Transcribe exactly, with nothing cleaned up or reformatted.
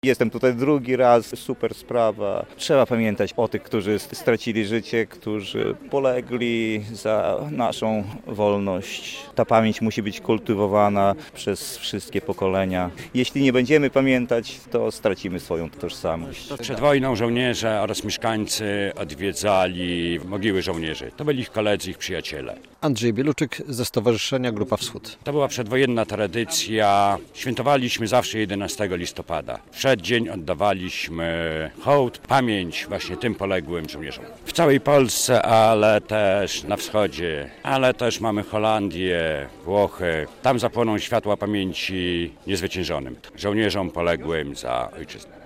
Jestem tutaj drugi raz, super sprawa. Trzeba pamiętać o tych, którzy stracili życie, którzy polegli za naszą wolność. Ta pamięć musi być kultywowana przez wszystkie pokolenia. Jeśli nie będziemy pamiętać, to stracimy swoją tożsamość. Przed wojną żołnierze oraz mieszkańcy odwiedzali mogiły żołnierzy. To byli ich koledzy, ich przyjaciele. Andrzej Bieluczyk ze Stowarzyszenia Grupa Wschód. To była przedwojenna tradycja. Świętowaliśmy zawsze jedenastego listopada. W przeddzień oddawaliśmy hołd, pamięć właśnie tym poległym żołnierzom. W całej Polsce, ale też na wschodzie, ale też mamy Holandię, Włochy. Tam zapłoną światła pamięci niezwyciężonym żołnierzom poległym za ojczyznę.